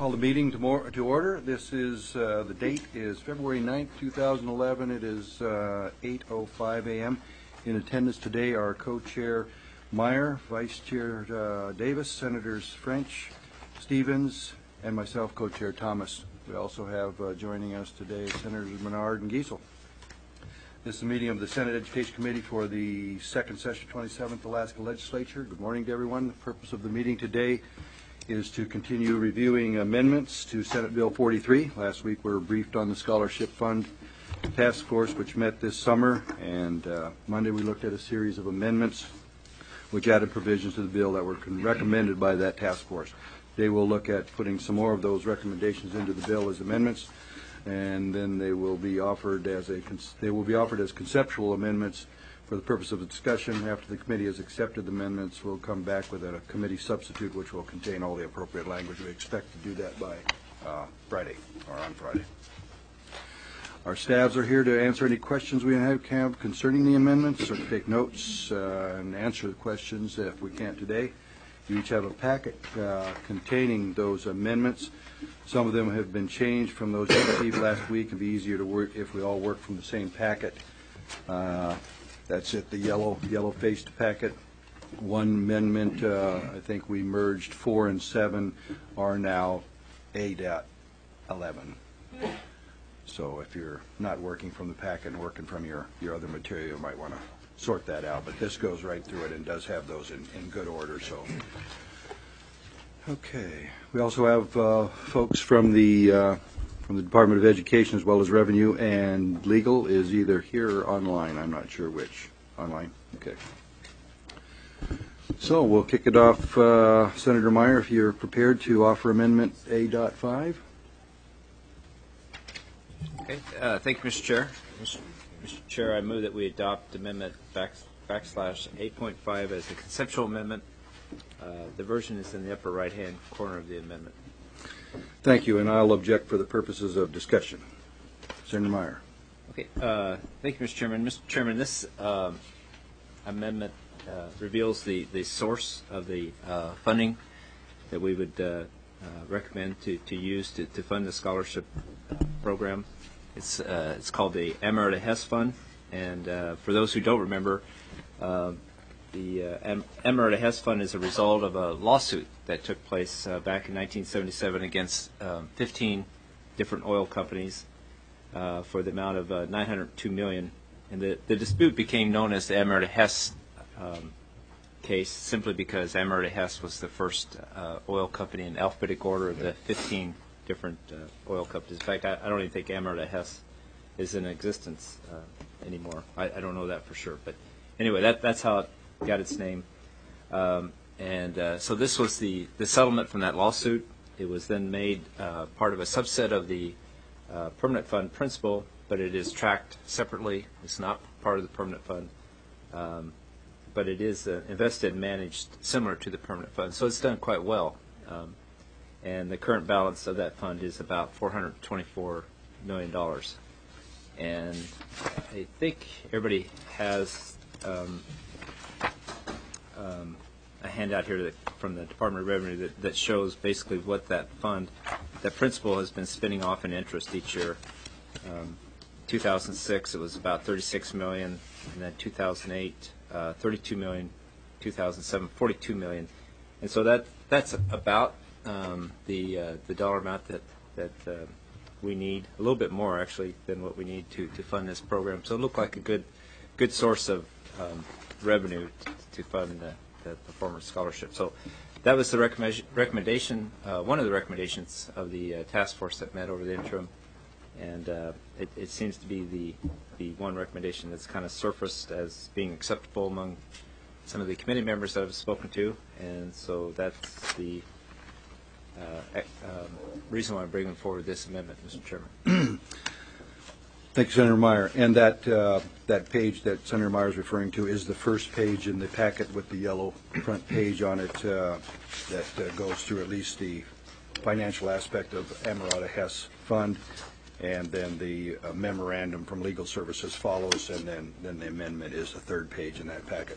Call the meeting to order. This is, the date is February 9th, 2011. It is 8:05 a.m. In attendance today are Co-Chair Meyer, Vice Chair Davis, Senators French, Stevens, and myself, Co-Chair Thomas. We also have joining us today Senators Menard and Giesel. This is a meeting of the Senate Education Committee for the second session, 27th Alaska Legislature. Good morning to everyone. The purpose of the meeting today is to continue reviewing amendments to Senate Bill 43. Last week we were briefed on the Scholarship Fund Task Force, which met this summer, and Monday we looked at a series of amendments which added provisions to the bill that were recommended by that task force. Today we'll look at putting some more of those recommendations into the bill as amendments, and then they will be offered as conceptual amendments for the purpose of the discussion. After the committee has accepted the amendments, we'll come back with a committee substitute which will contain all the appropriate language. We expect to do that by Friday, or on Friday. Our staffs are here to answer any questions we have concerning the amendments, or to take notes and answer the questions if we can't today. You each have a packet containing those amendments. Some of them have been changed from those you received last week. It'd be easier to work if we all work from the same packet. That's it, the yellow-faced packet. One amendment, I think we merged 4 and 7 are now A.11. So if you're not working from the packet and working from your other material, you might want to sort that out. But this goes right through it and does have those in good order. So, okay. We also have folks from the Department of Education as well as Revenue, and Legal is either here or online. I'm not sure which. Online? Okay. So we'll kick it off. Senator Meyer, if you're prepared to offer Amendment A.5. Okay. Thank you, Mr. Chair. Mr. Chair, I move that we adopt Amendment /8.5 as a conceptual amendment. The version is in the upper right-hand corner of the amendment. Thank you, and I'll object for the purposes of discussion. Senator Meyer. Okay. Thank you, Mr. Chairman. Mr. Chairman, this amendment reveals the source of the funding that we would recommend to use to fund the scholarship program. It's called the Emerita Hess Fund, and for those who don't remember, the Emerita Hess Fund is a result of a lawsuit that took place back in 1977 against 15 different oil companies for the amount of $902 million. And the dispute became known as the Emerita Hess case simply because Emerita Hess was the first oil company in alphabetic order of the 15 different oil companies. In fact, I don't even think Emerita Hess is in existence anymore. I don't know that for sure. But anyway, that's how it got its name. So this was the settlement from that lawsuit. It was then made part of a subset of the permanent fund principal, but it is tracked separately. It's not part of the permanent fund, but it is invested and managed similar to the permanent fund. So it's done quite well. And the current balance of that fund is about $424 million. And I think everybody has a handout here from the Department of Revenue that shows basically what that fund, that principal has been spinning off in interest each year. 2006 it was about $36 million, and then 2008 $32 million, 2007 $42 million, and so that's about the dollar amount that we need, a little bit more actually than what we need to fund this program. So it looked like a good source of revenue to fund the performance scholarship. So that was the recommendation, one of the recommendations of the task force that met over the interim, and it seems to be the one recommendation that's kind of surfaced as being acceptable among some of the committee members that I've spoken to, and so that's the reason why I'm bringing forward this amendment, Mr. Chairman. Thank you, Senator Meyer. And that page that Senator Meyer is referring to is the first page in the packet with the yellow front page on it that goes through at least the financial aspect of Emerita Hess Fund, and then the memorandum from Legal Services follows, and then the amendment is the third page in that packet.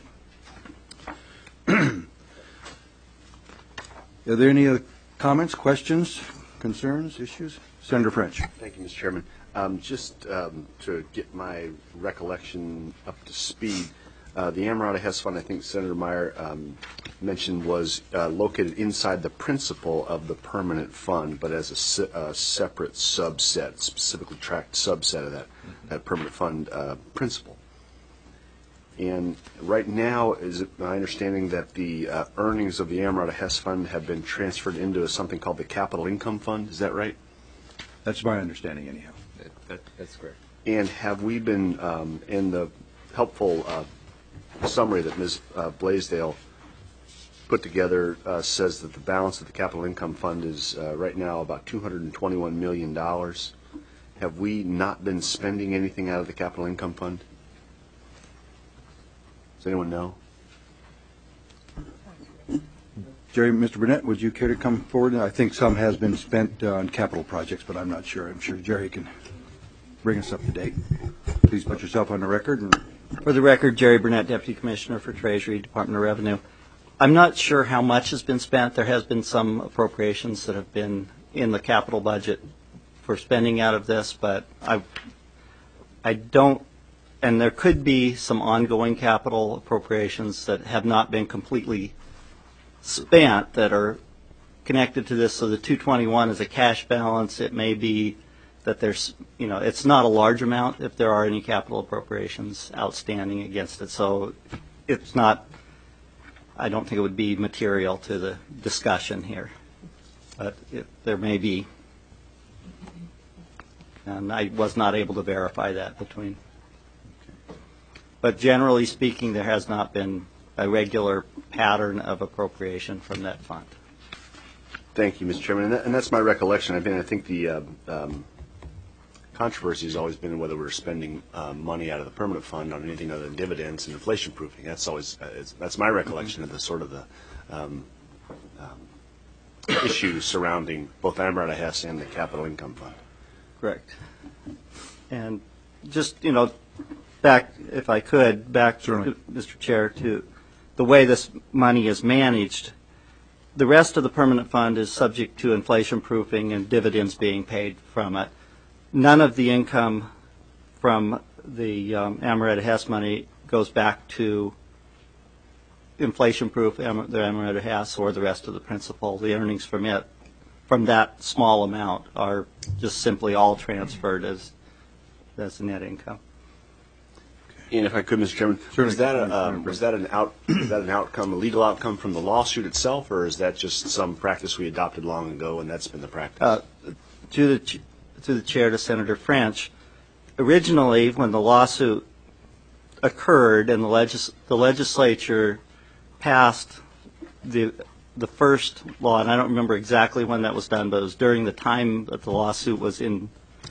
Are there any other comments, questions concerns, issues? Senator French. Thank you, Mr. Chairman. Just to get my recollection up to speed, the Amerada Hess Fund, I think Senator Meyer mentioned, was located inside the principal of the permanent fund, but as a separate subset, specifically tracked subset of that permanent fund principal. And right now, is it my understanding that the earnings of the Amerada Hess Fund have been transferred into something called the Capital Income Fund? Is that right? That's my understanding, anyhow. That's correct. And have we been, in the helpful summary that Ms. Blaisdell put together, says that the balance of the Capital Income Fund is right now about $221 million. Have we not been spending anything out of the Capital Income Fund? Does anyone know? Jerry, Mr. Burnett, would you care to come forward? I think some has been spent on capital projects, but I'm not sure. I'm sure Jerry can bring us up to date. Please put yourself on the record. For the record, Jerry Burnett, Deputy Commissioner for Treasury, Department of Revenue. I'm not sure how much has been spent. There has been some appropriations that have been in the capital budget for spending out of this, but I don't, and there could be some ongoing capital appropriations that have not been completely spent that are connected to this. So the 221 is a cash balance. It may be that there's, it's not a large amount if there are any capital appropriations outstanding against it. So it's not, I don't think it would be material to the discussion here. But there may be, and I was not able to verify that between. But generally speaking, there has not been a regular pattern of appropriation from that fund. Thank you, Mr. Chairman. And that's my recollection. I think the controversy has always been whether we're spending money out of the permanent fund on anything other than dividends and inflation proofing. That's always that's my recollection of the sort of the issues surrounding both Amerada Hess and the Capital Income Fund. Correct. And just, back, if I could, back to Mr. Chair, to the way this money is managed. The rest of the permanent fund is subject to inflation proofing and dividends being paid from it. None of the income from the Amerada Hess money goes back to inflation proof the Amerada Hess or the rest of the principal. The earnings from it, from that small amount, are just simply all transferred as net income. And if I could, Mr. Chairman, was that an outcome, a legal outcome from the lawsuit itself, or is that just some practice we adopted long ago and that's been the practice? To the Chair, to Senator French, originally when the lawsuit occurred and the legislature passed the first law, and I don't remember exactly when that was done, but it was during the time that the lawsuit was in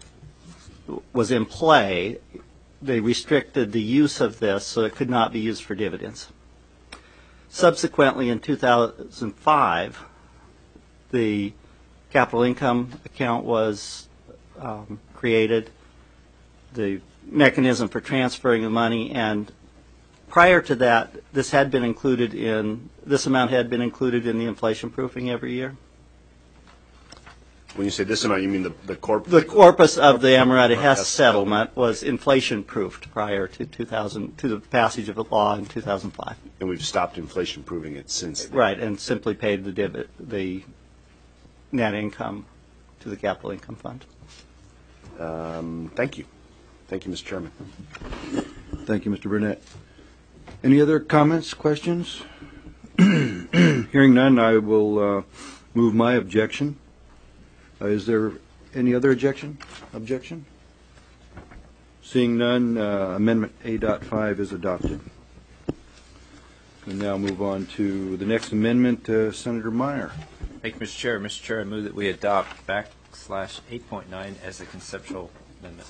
play. They restricted the use of this so it could not be used for dividends. Subsequently, in 2005, the capital income account was created, the mechanism for transferring the money, and prior to that, this amount had been included in the inflation proofing every year. When you say this amount, you mean the corpus? The corpus of the Amerada Hess settlement was inflation proofed prior to the passage of the law in 2005. And we've stopped inflation proving it since then. Right, and simply paid the net income to the capital income fund. Thank you. Thank you, Mr. Chairman. Thank you, Mr. Burnett. Any other comments, questions? Hearing none, I will move my objection. Is there any other objection? Seeing none, Amendment A.5 is adopted. We now move on to the next amendment, Senator Meyer. Thank you, Mr. Chair. Mr. Chair, I move that we adopt /8.9 as a conceptual amendment.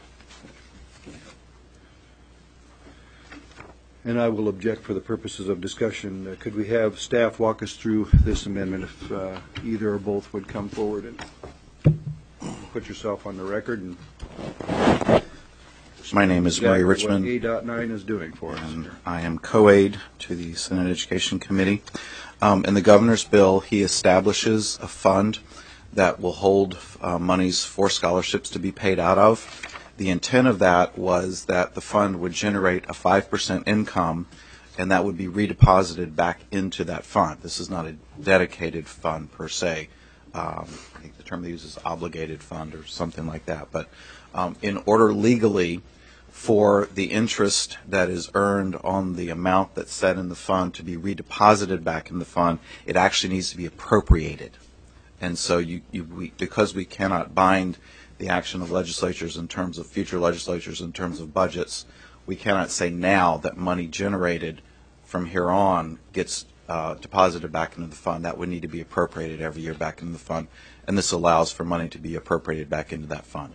And I will object for the purposes of discussion. Could we have staff walk us through this amendment if either or both would come forward and put yourself on the record? And my name is Murray Richmond. What A.9 is doing for us. And I am co-aide to the Senate Education Committee. In the governor's bill, he establishes a fund that will hold monies for scholarships to be paid out of. The intent of that was that the fund would generate a 5% income, and that would be redeposited back into that fund. This is not a dedicated fund per se. I think the term they use is obligated fund or something like that. But in order legally for the interest that is earned on the amount that's set in the fund to be redeposited back in the fund, it actually needs to be appropriated. And so because we cannot bind the action of legislatures in terms of future legislatures in terms of budgets, we cannot say now that money generated from here on gets deposited back into the fund. That would need to be appropriated every year back into the fund, and this allows for money to be appropriated back into that fund.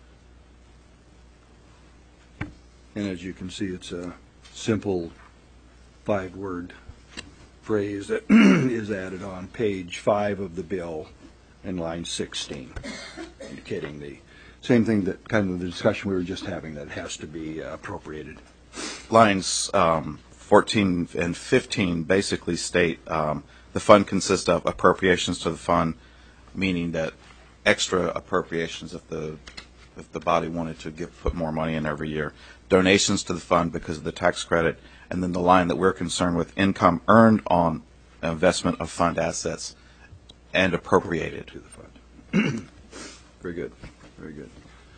And as you can see, it's a simple 5-word phrase that is added on page 5 of the bill in line 16, indicating the same thing, that kind of the discussion we were just having, that it has to be appropriated. Lines 14 and 15 basically state the fund consists of appropriations to the fund, meaning that extra appropriations if the body wanted to put more money in every year, donations to the fund because of the tax credit, and then the line that we're concerned with, income earned on investment of fund assets and appropriated To the fund. Very good. Very good.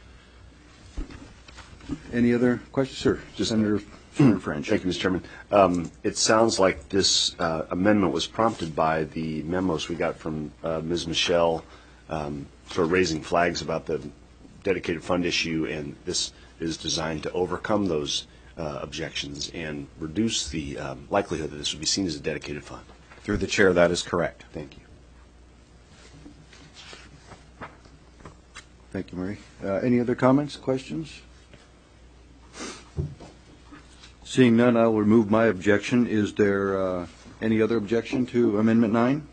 Any other questions, sir? Senator French. Thank you, Mr. Chairman. It sounds like this amendment was prompted by the memos we got from Ms. Michelle, sort of raising flags about the dedicated fund issue, and this is designed to overcome those objections and reduce the likelihood that this would be seen as a dedicated fund. Through the chair, that is correct. Thank you. Thank you, Murray. Any other comments, questions? Seeing none, I will remove my objection. Is there any other objection to Amendment 9?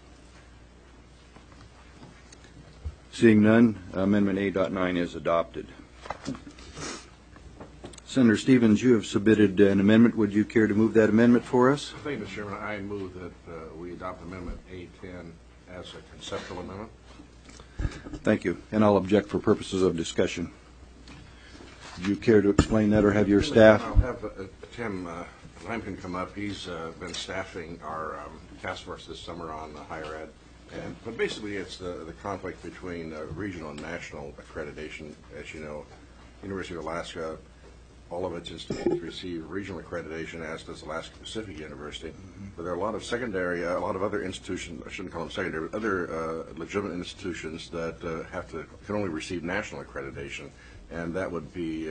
Seeing none, Amendment 8.9 is adopted. Senator Stevens, you have submitted an amendment. Would you care to move that amendment for us? Thank you, Mr. Chairman. I move that we adopt Amendment A10 as a conceptual amendment. Thank you. And I'll object for purposes of discussion. Would you care to explain that, or have your staff? I'll have Tim Lampkin come up. He's been staffing our task force this summer on higher ed. But basically, it's the conflict between regional and national accreditation. As you know, University of Alaska, all of its institutions receive regional accreditation, as does Alaska Pacific University. But there are a lot of secondary, a lot of other institutions, I shouldn't call them secondary, but other legitimate institutions that can only receive national accreditation. And that would be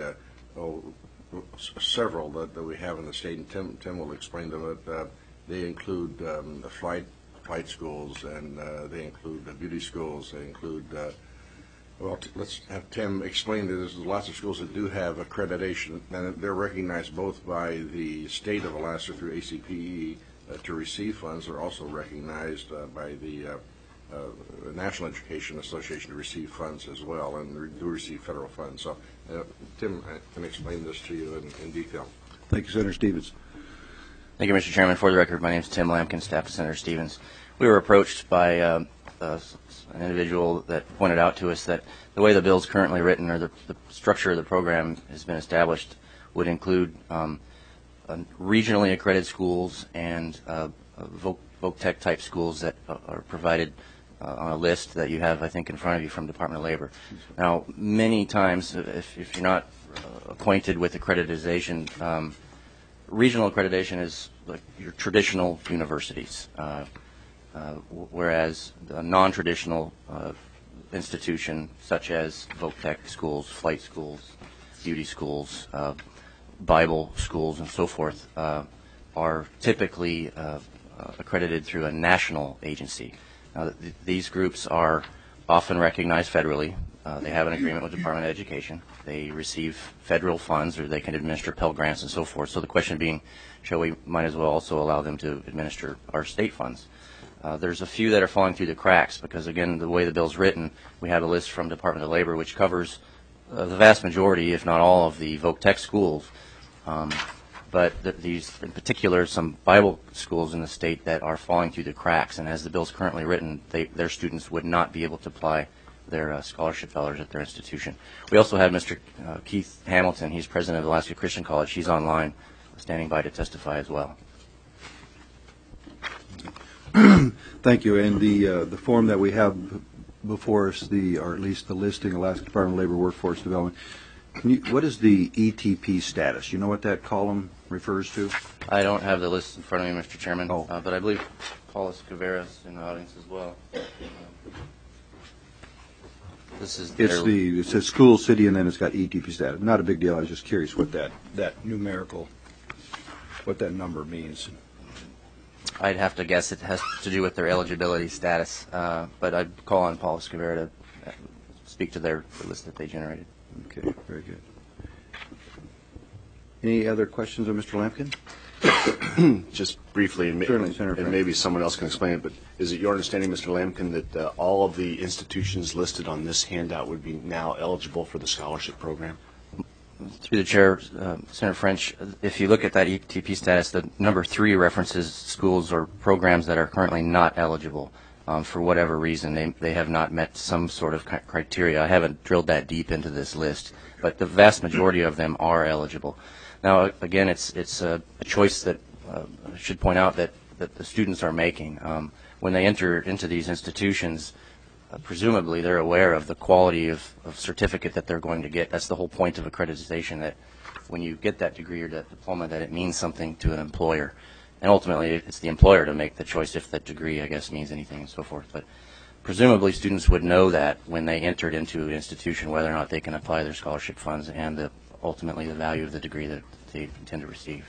several that we have in the state, and Tim will explain them. They include the flight schools, and they include the beauty schools. They include, let's have Tim explain that there's lots of schools that do have accreditation, and they're recognized both by the state of Alaska through ACPE to receive funds. They're also recognized by the National Education Association to receive funds as well, and do receive federal funds. So Tim can explain this to you in detail. Thank you, Senator Stevens. Thank you, Mr. Chairman. For the record, my name is Tim Lampkin, staff to Senator Stevens. We were approached by an individual that pointed out to us that the way the bill is currently written, or the structure of the program has been established, would include regionally accredited schools and VOC-Tech type schools that are provided on a list that you have, I think, in front of you from Department of Labor. Now, many times, if you're not acquainted with accreditation, regional accreditation is like your traditional universities, whereas the non-traditional institution, such as VOC-Tech schools, flight schools, beauty schools, Bible schools, and so forth, are typically accredited through a national agency. Now, these groups are often recognized federally. They have an agreement with the Department of Education. They receive federal funds, or they can administer Pell Grants and so forth. So the question being, we might as well also allow them to administer our state funds. There's a few that are falling through the cracks because, again, the way the bill's written, we have a list from Department of Labor which covers the vast majority, if not all, of the VOC-Tech schools. but these, in particular, some Bible schools in the state that are falling through the cracks. And as the bill's currently written, their students would not be able to apply their scholarship dollars at their institution. We also have Mr. Keith Hamilton. He's president of Alaska Christian College. He's online, standing by to testify as well. Thank you. And the form that we have before us, or at least the listing, Alaska Department of Labor Workforce Development, what is the ETP status? You know what that column refers to? I don't have the list in front of me, Mr. Chairman, Oh. But I believe Paul Escavera is in the audience as well. This is It says school, city, and then it's got ETP status. Not a big deal. I was just curious what that numerical, what that number means. I'd have to guess it has to do with their eligibility status, but I'd call on Paul Escavera to speak to the list that they generated. Okay, very good. Any other questions of Mr. Lampkin? Just briefly, and Certainly, Senator French. maybe someone else can explain it, but is it your understanding, Mr. Lampkin, that all of the institutions listed on this handout would be now eligible for the scholarship program? Through the chair, Senator French, if you look at that ETP status, the number 3 references schools or programs that are currently not eligible for whatever reason. They have not met some sort of criteria. I haven't drilled that deep into this list, but the vast majority of them are eligible. Now, again, it's a choice that I should point out that the students are making. When they enter into these institutions, presumably they're aware of the quality of certificate that they're going to get. That's the whole point of accreditation, that when you get that degree or that diploma, that it means something to an employer. And ultimately, it's the employer to make the choice if that degree, I guess, means anything and so forth. But presumably students would know that when they entered into an institution, whether or not they can apply their scholarship funds and ultimately the value of the degree that they intend to receive.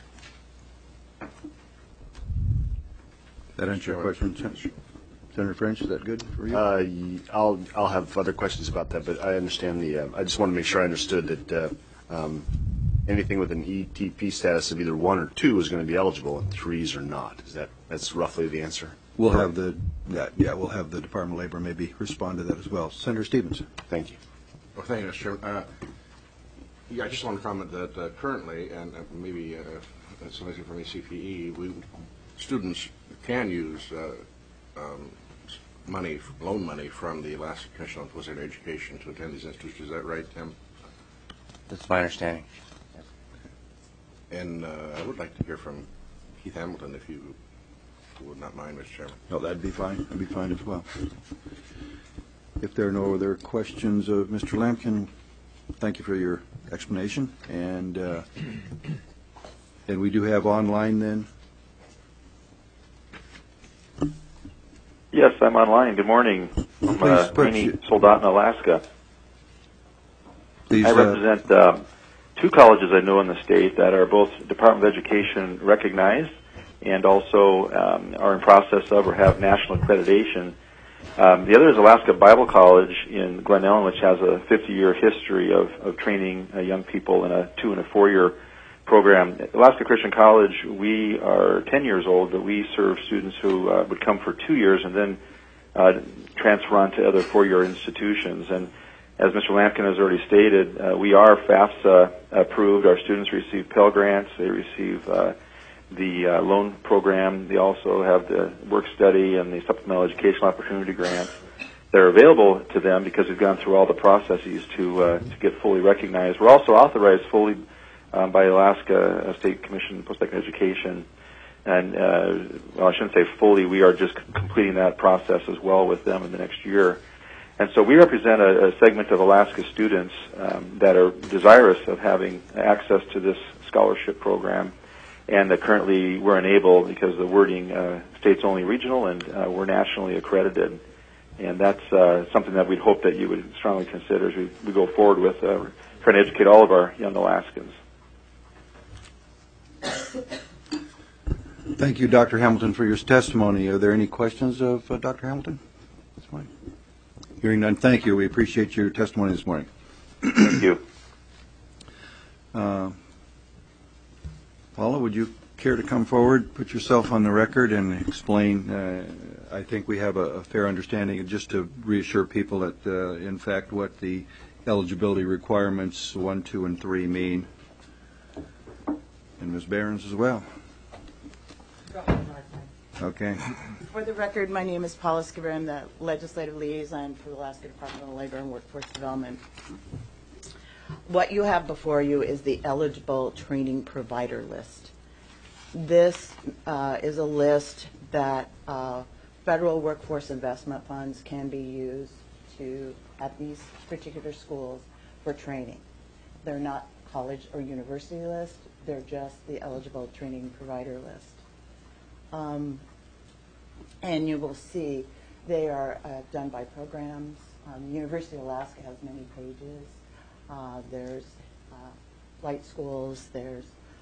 That answer your question, Senator French? Is that good for you? I'll have other questions about that, but I understand I just want to make sure I understood that anything with an ETP status of either 1 or 2 is going to be eligible, and 3s are not. That's roughly the answer? We'll have we'll have the Department of Labor maybe respond to that as well. Senator Stevens. Thank you. Well, thank you, Mr. Chairman. I just want to comment that currently, and maybe somebody from ACPE, students can use loan money from the Alaska Commission on Post-Secondary Education to attend these institutions. Is that right, Tim? That's my understanding. And I would like to hear from Keith Hamilton, if you would not mind, Mr. Chairman. No, that'd be fine. That'd be fine as well. If there are no other questions of Mr. Lampkin, thank you for your explanation. And we do have online then. Yes, I'm online. Good morning. I'm Please put Rainey you- Soldat in Alaska. Please, I represent 2 colleges I know in the state that are both Department of Education recognized and also are in process of or have national accreditation. The other is Alaska Bible College in Glen Ellen, which has a 50-year history of training young people in a 2- and 4-year program. Alaska Christian College, we are 10 years old, but we serve students who would come for 2 years and then transfer on to other 4-year institutions. And as Mr. Lampkin has already stated, we are FAFSA approved. Our students receive Pell Grants. They receive the loan program. They also have the work study and the supplemental educational opportunity grants that are available to them because we've gone through all the processes to get fully recognized. We're also authorized fully by Alaska State Commission on Post-Secondary Education. And, well, I shouldn't say fully. We are just completing that process as well with them in the next year. And so we represent a segment of Alaska students that are desirous of having access to this scholarship program, and that currently we're unable because the wording states only regional, and we're nationally accredited. And that's something that we'd hope that you would strongly consider as we go forward with trying to educate all of our young Alaskans. Thank you, Dr. Hamilton, for your testimony. Are there any questions of Dr. Hamilton this morning? Hearing none, thank you. We appreciate your testimony this morning. Thank you. Paula, would you care to come forward, put yourself on the record, and explain? I think we have a fair understanding, and just to reassure people that, in fact, what the eligibility requirements 1, 2, and 3 mean. And Ms. Behrens as well. Okay. For the record, my name is Paula Skiver. I'm the Legislative Liaison for the Alaska Department of Labor and Workforce Development. What you have before you is the eligible training provider list. This is a list that federal workforce investment funds can be used to, at these particular schools, for training. They're not college or university list. They're just the eligible training provider list. And you will see they are done by programs. University of Alaska has many pages. There's flight schools, there's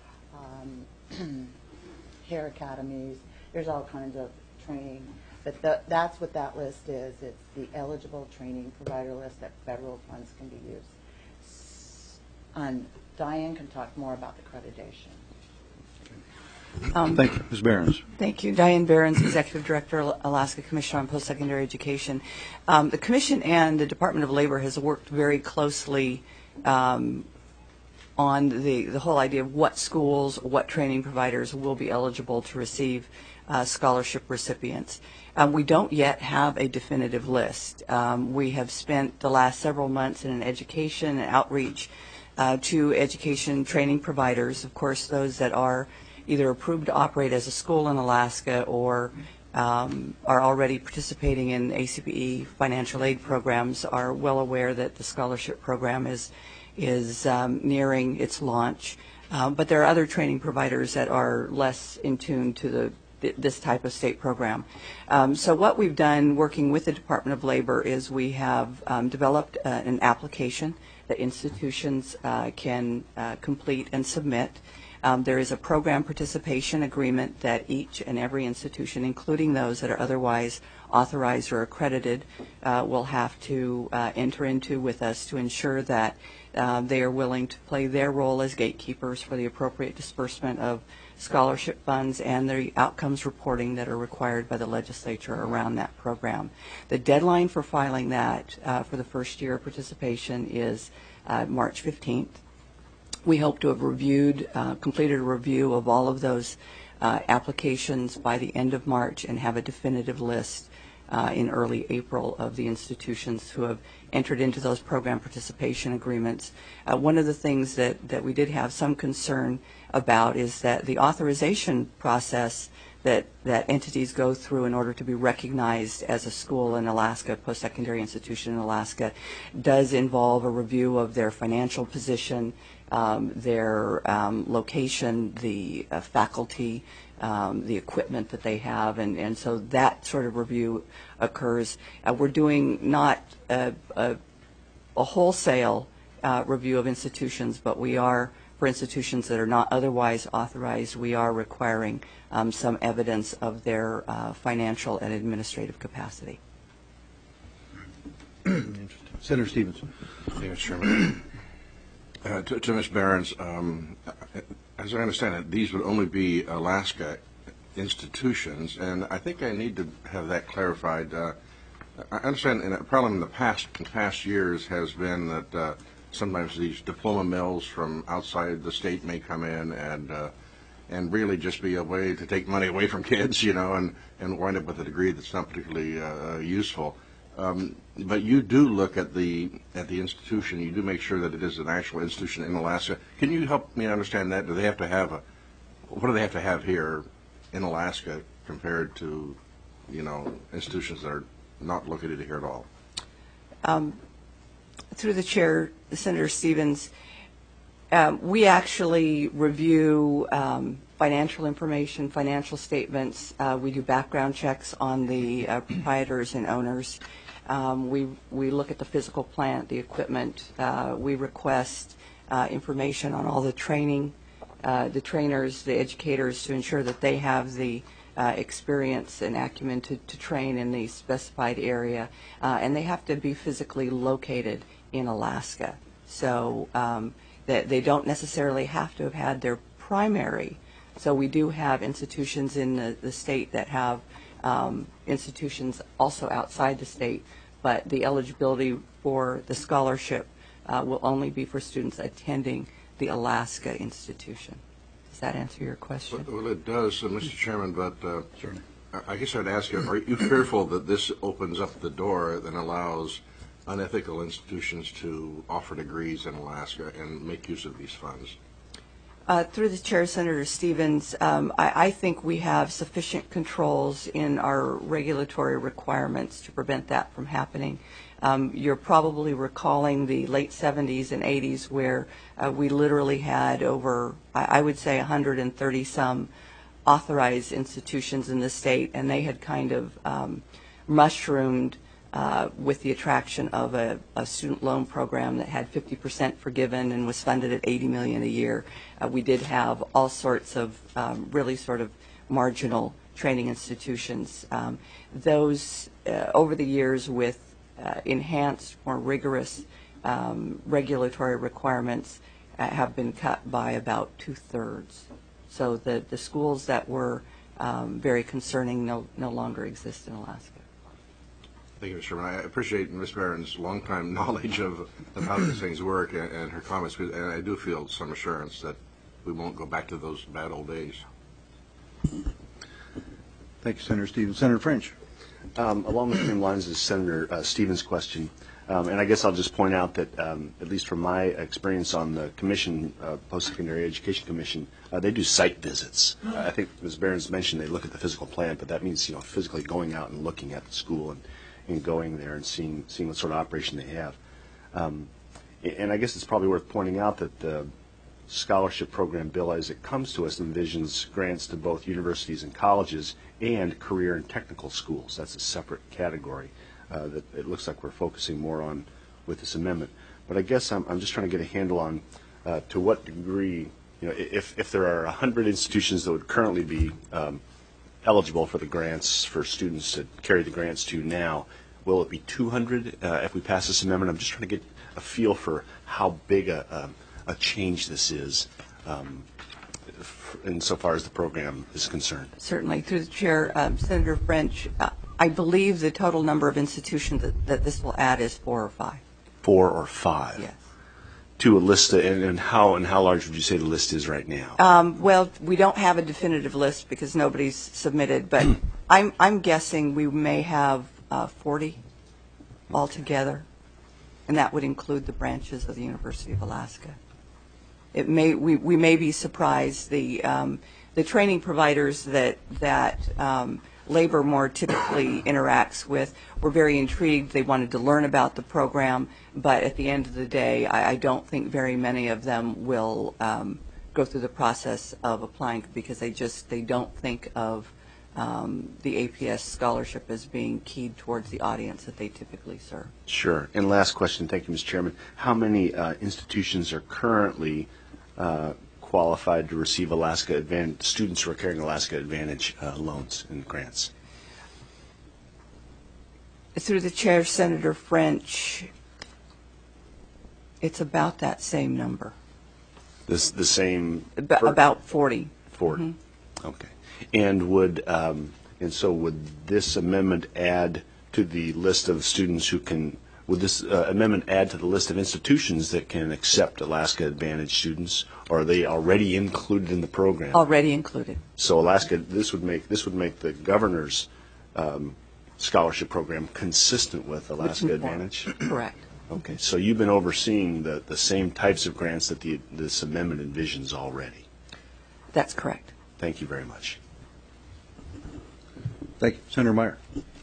hair academies, there's all kinds of training. But that's what that list is. It's the eligible training provider list that federal funds can be used. Diane can talk more about the accreditation. Thank you. Ms. Behrens. Thank you. Diane Behrens, Executive Director, Alaska Commission on Post-Secondary Education. The Commission and the Department of Labor has worked very closely on the whole idea of what schools, what training providers will be eligible to receive scholarship recipients. We don't yet have a definitive list. We have spent the last several months in an education and outreach to education training providers, of course, those that are either approved to operate as a school in Alaska or are already participating in ACPE financial aid programs are well aware that the scholarship program is nearing its launch. But there are other training providers that are less in tune to this type of state program. So what we've done working with the Department of Labor is we have developed an application that institutions can complete and submit. There is a program participation agreement that each and every institution, including those that are otherwise authorized or accredited, will have to enter into with us to ensure that they are willing to play their role as gatekeepers for the appropriate disbursement of scholarship funds and the outcomes reporting that are required by the legislature around that program. The deadline for filing that for the first year of participation is March 15th. We hope to have completed a review of all of those applications by the end of March and have a definitive list in early April of the institutions who have entered into those program participation agreements. One of the things that we did have some concern about is that the authorization process that entities go through in order to be recognized as a school in Alaska, post-secondary institution in Alaska, does involve a review of their financial position, their location, the faculty, the equipment that they have, and so that sort of review occurs. We're doing not a wholesale review of institutions, but we are, for institutions that are not otherwise authorized, we are requiring some evidence of their financial and administrative capacity. Senator Stevens. Thank you, Mr. Chairman. To Ms. Behrens, as I understand it, these would only be Alaska institutions, and I think I need to have that clarified. I understand a problem in the past years has been that sometimes these diploma mills from outside the state may come in and really just be a way to take money away from kids, and wind up with a degree that's not particularly useful. But you do look at the institution. You do make sure that it is an actual institution in Alaska. Can you help me understand that? Do they have to have what do they have to have here in Alaska compared to, institutions that are not located here at all? Through the chair, Senator Stevens, we actually review financial information, financial statements. We do background checks on the proprietors and owners. We look at the physical plant, the equipment. We request information on all the training, the trainers, the educators, to ensure that they have the experience and acumen to train in the specified area. And they have to be physically located in Alaska. So that they don't necessarily have to have had their primary. So we do have institutions in the state that have institutions also outside the state, but the eligibility for the scholarship will only be for students attending the Alaska institution. Does that answer your question? Well, it does, Mr. Chairman, but I guess I'd ask you, are you fearful that this opens up the door that allows unethical institutions to offer degrees in Alaska and make use of these funds? Through the chair, Senator Stevens, I think we have sufficient controls in our regulatory requirements to prevent that from happening. You're probably recalling the late 70s and 80s where we literally had over, I would say, 130 some authorized institutions in the state, and they had kind of mushroomed with the attraction of a student loan program that had 50% forgiven and was funded at $80 million a year. We did have all sorts of really sort of marginal training institutions. Those, over the years with enhanced, more rigorous regulatory requirements, have been cut by about 2/3. So the schools that were very concerning no longer exist in Alaska. Thank you, Mr. Chairman. I appreciate Ms. Barron's longtime knowledge of how these things work and her comments, and I do feel some assurance that we won't go back to those bad old days. Thank you, Senator Stevens. Senator French. Along the same lines as Senator Stevens' question, and I guess I'll just point out that, at least from my experience on the commission, Post-Secondary Education Commission, they do site visits. I think Ms. Barron's mentioned they look at the physical plan, but that means physically going out and looking at the school and going there and seeing what sort of operation they have. And I guess it's probably worth pointing out that the scholarship program bill, as it comes to us, envisions grants to both universities and colleges and career and technical schools. That's a separate category that it looks like we're focusing more on with this amendment. But I guess I'm just trying to get a handle on to what degree, if there are 100 institutions that would currently be eligible for the grants for students to carry the grants to now, will it be 200 if we pass this amendment? I'm just trying to get a feel for how big a change this is insofar as the program is concerned. Certainly. Through the chair, Senator French, I believe the total number of institutions that this will add is 4 or 5. 4 or 5? Yes. To a list, and how large would you say the list is right now? Well, we don't have a definitive list because nobody's submitted, but I'm guessing we may have 40 altogether, and that would include the branches of the University of Alaska. We may be surprised. The training providers that labor more typically interacts with were very intrigued. They wanted to learn about the program, but at the end of the day, I don't think very many of them will go through the process of applying because they don't think of the APS scholarship as being keyed towards the audience that they typically serve. Sure. And last question, thank you, Mr. Chairman. How many institutions are currently qualified to receive Alaska Advantage, students who are carrying Alaska Advantage loans and grants? Through the chair, Senator French, it's about that same number. The same? About 40. 40. Mm-hmm. Okay. And would this amendment add to the list of students who can? Would this amendment add to the list of institutions that can accept Alaska Advantage students, or are they already included in the program? Already included. So this would make the governor's scholarship program consistent with Alaska Advantage? Correct. Okay. So you've been overseeing the same types of grants that this amendment envisions already? That's correct. Thank you very much. Thank you. Senator Meyer.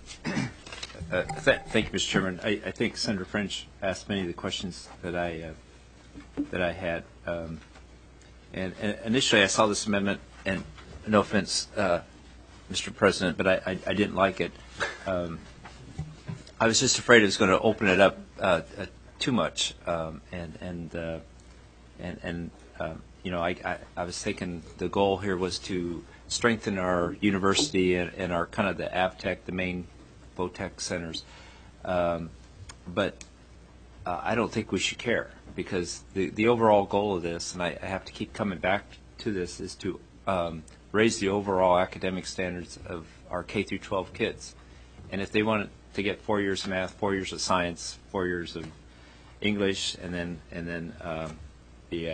Thank you, Mr. Chairman. I think Senator French asked many of the questions that I had. And initially I saw this amendment, and no offense, Mr. President, but I didn't like it. I was just afraid it was going to open it up too much, I was thinking the goal here was to strengthen our university and our kind of the AVTech, the main VOTEC centers. But I don't think we should care because the overall goal of this, and I have to keep coming back to this, is to raise the overall academic standards of our K through 12 kids. And if they want to get 4 years of math, 4 years of science, 4 years of English, and then the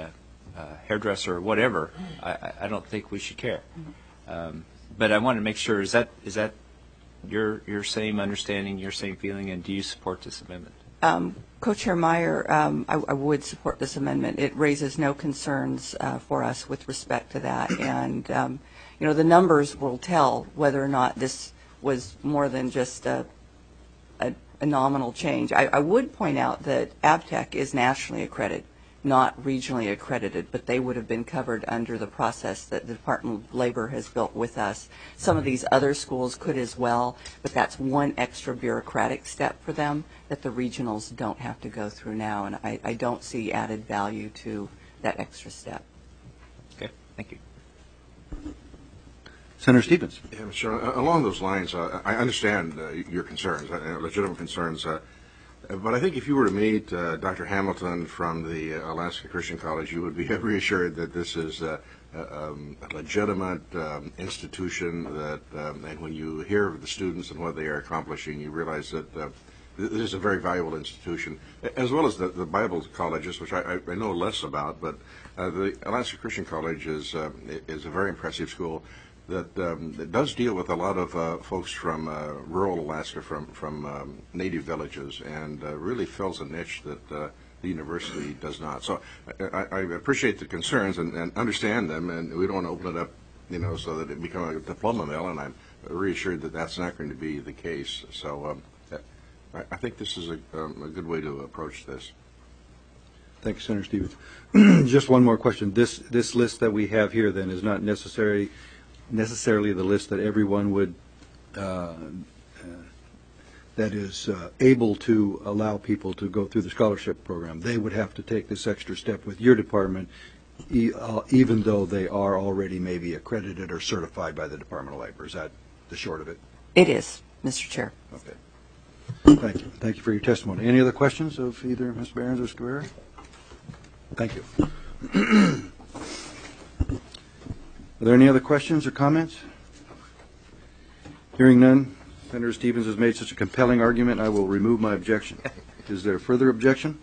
hairdresser or whatever, I don't think we should care. But I want to make sure, is that your same understanding, your same feeling, and do you support this amendment? Co-Chair Meyer, I would support this amendment. It raises no concerns for us with respect to that. And, the numbers will tell whether or not this was more than just a nominal change. I would point out that ABTEC is nationally accredited, not regionally accredited, but they would have been covered under the process that the Department of Labor has built with us. Some of these other schools could as well, but that's one extra bureaucratic step for them that the regionals don't have to go through now, and I don't see added value to that extra step. Okay, thank you. Senator Stevens. Yeah, Mr. Chairman, along those lines, I understand your concerns, legitimate concerns, but I think if you were to meet Dr. Hamilton from the Alaska Christian College, you would be reassured that this is a legitimate institution, that and when you hear of the students and what they are accomplishing, you realize that this is a very valuable institution, as well as the Bible colleges, which I know less about, but the Alaska Christian College is a very impressive school that does deal with a lot of folks from rural Alaska, from native villages, and really fills a niche that the university does not. So I appreciate the concerns and understand them, and we don't want to open it up, so that it becomes a diploma mill, and I'm reassured that that's not going to be the case. So I think this is a good way to approach this. Thank you, Senator Stevens. Just one more question. This list that we have here, then, is not necessarily the list that everyone would that is able to allow people to go through the scholarship program. They would have to take this extra step with your department, even though they are already maybe accredited or certified by the Department of Labor. Is that the short of it? It is, Mr. Chair. Okay. Thank you. Thank you for your testimony. Any other questions of either Ms. Behrens or Mr. Guevara? Thank you. Are there any other questions or comments? Hearing none, Senator Stevens has made such a compelling argument, I will remove my objection. Is there further objection?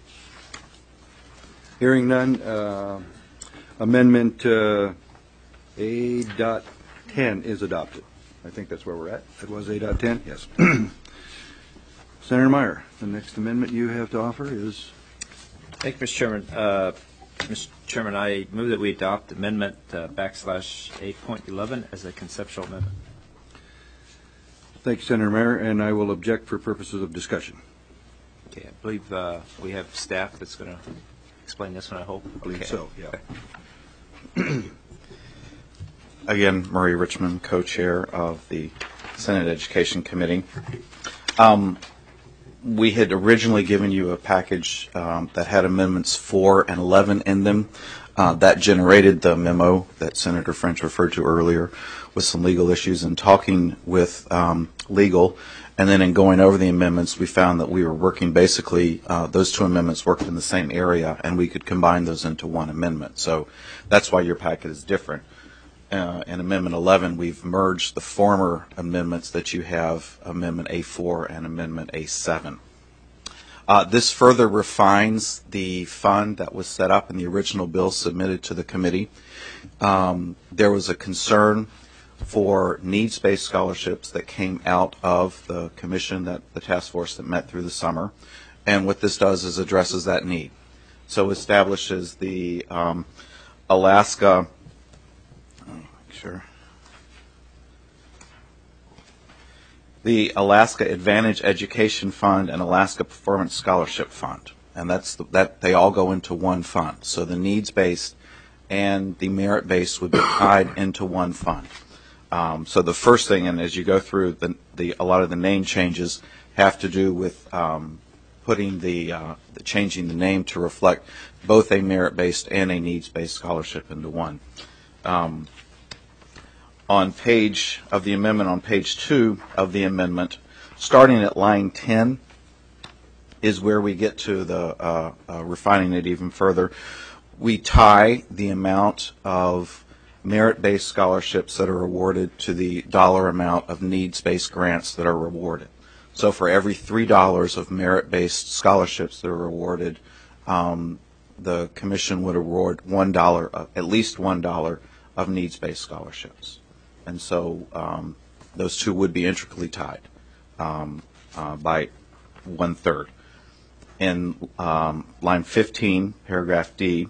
Hearing none, Amendment A.10 is adopted. I think that's where we're at. It was A.10? Yes. Senator Meyer, the next amendment you have to offer is? Thank you, Mr. Chairman. Mr. Chairman, I move that we adopt Amendment /8.11 as a conceptual amendment. Thank you, Senator Meyer, and I will object for purposes of discussion. Okay, I believe we have staff that's going to explain this one, I hope. I believe so, yeah. Again, Murray Richmond, co-chair of the Senate Education Committee. We had originally given you a package that had amendments 4 and 11 in them. That generated the memo that Senator French referred to earlier with some legal issues. And talking with legal, and then in going over the amendments, we found that we were working basically, those two amendments worked in the same area, and we could combine those into one amendment. So that's why your packet is different. In Amendment 11, we've merged the former amendments that you have, Amendment A4 and Amendment A7. This further refines the fund that was set up in the original bill submitted to the committee. There was a concern for needs-based scholarships that came out of the commission, that the task force that met through the summer. And what this does is addresses that need. So establishes the Alaska... the Alaska Advantage Education Fund and Alaska Performance Scholarship Fund, and that they all go into one fund. So the needs-based and the merit-based would be tied into one fund. So the first thing, and as you go through, a lot of the name changes have to do with putting changing the name to reflect both a merit-based and a needs-based scholarship into one. On page of the amendment, on page 2 of the amendment, starting at line 10 is where we get to the refining it even further. We tie the amount of merit-based scholarships that are awarded to the dollar amount of needs-based grants that are awarded. So for every $3 of merit-based scholarships that are awarded, the commission would award $1, at least $1 of needs-based scholarships. And so those two would be intricately tied by 1/3. In line 15, paragraph D,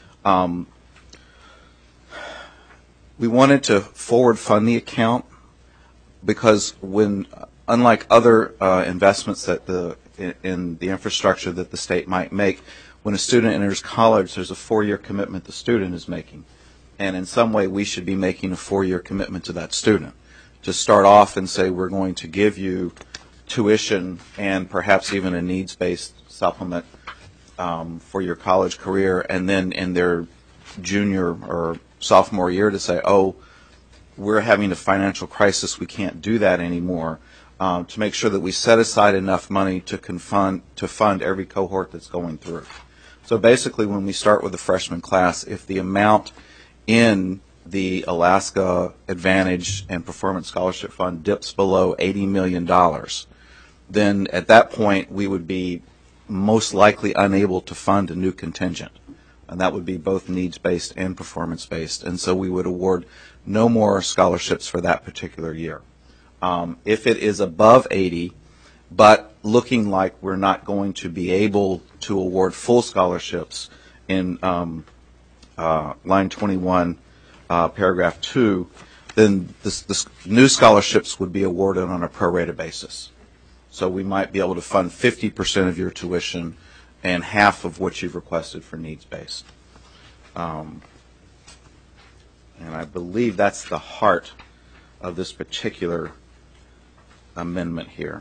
we wanted to forward fund the account because unlike other investments that in the infrastructure that the state might make, when a student enters college, there's a 4-year commitment the student is making. And in some way, we should be making a 4-year commitment to that student. To start off and say, we're going to give you tuition and perhaps even a needs-based supplement for your college career, and then in their junior or sophomore year to say, oh, we're having a financial crisis, we can't do that anymore, to make sure that we set aside enough money to fund every cohort that's going through. So basically, when we start with the freshman class, if the amount in the Alaska Advantage and Performance Scholarship Fund dips below $80 million, then at that point we would be most likely unable to fund a new contingent. And that would be both needs-based and performance-based. And so we would award no more scholarships for that particular year. If it is above 80, but looking like we're not going to be able to award full scholarships in line 21, paragraph 2, then the new scholarships would be awarded on a prorated basis. So we might be able to fund 50% of your tuition and half of what you've requested for needs-based. And I believe that's the heart of this particular amendment here.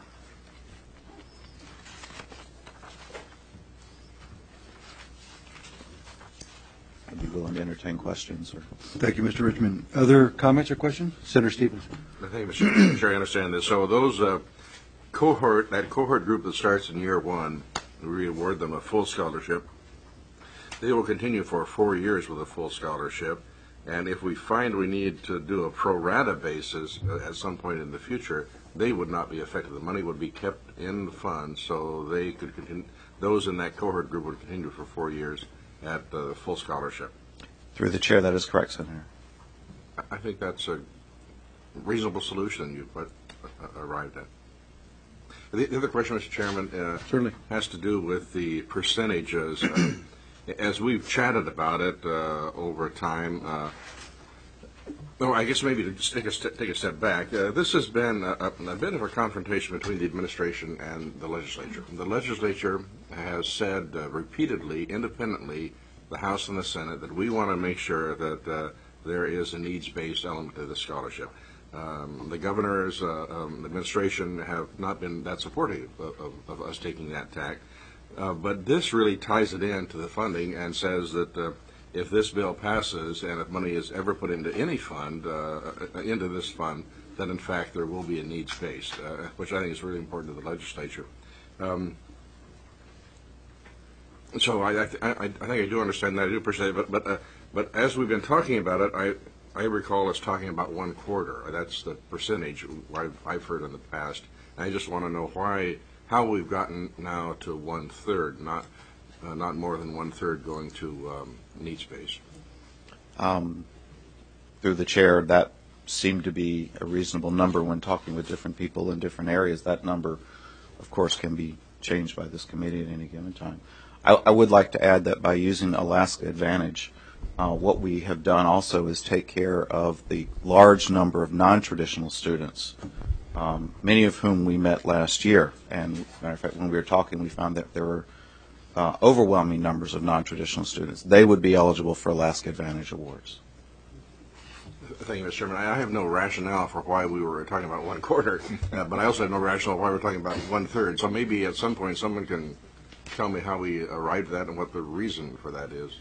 I'd be willing to entertain questions. Thank you, Mr. Richmond. Other comments or questions? Senator Stevens. Thank you, Mr. Chair. I understand this. So those that cohort group that starts in year 1, we award them a full scholarship. They will continue for 4 years with a full scholarship. And if we find we need to do a pro rata basis at some point in the future, they would not be affected. The money would be kept in the fund, so they could continue. Those in that cohort group would continue for 4 years at the full scholarship. Through the chair, that is correct, Senator. I think that's a reasonable solution you've arrived at. The other question, Mr. Chairman, Certainly. has to do with the percentages. As we've chatted about it over time, I guess maybe to just take a step back, this has been a bit of a confrontation between the administration and the legislature. The legislature has said repeatedly, independently, the House and the Senate, that we want to make sure that there is a needs-based element to the scholarship. The governor's administration have not been that supportive of us taking that tack. But this really ties it into the funding and says that if this bill passes and if money is ever put into any fund, into this fund, then in fact there will be a needs-based, which I think is really important to the legislature. So I think I do understand that. I do appreciate it. But as we've been talking about it, I recall us talking about 1/4. That's the percentage I've heard in the past. And I just want to know how we've gotten now to 1/3, not more than 1/3 going to needs-based. Through the chair, that seemed to be a reasonable number when talking with different people in different areas. That number, of course, can be changed by this committee at any given time. I would like to add that by using Alaska Advantage, what we have done also is take care of the large number of non-traditional students, many of whom we met last year. And, as a matter of fact, when we were talking, we found that there were overwhelming numbers of non-traditional students. They would be eligible for Alaska Advantage awards. Thank you, Mr. Chairman. I have no rationale for why we were talking about 1/4, but I also have no rationale why we're talking about 1/3. So maybe at some point someone can tell me how we arrived at that and what the reason for that is.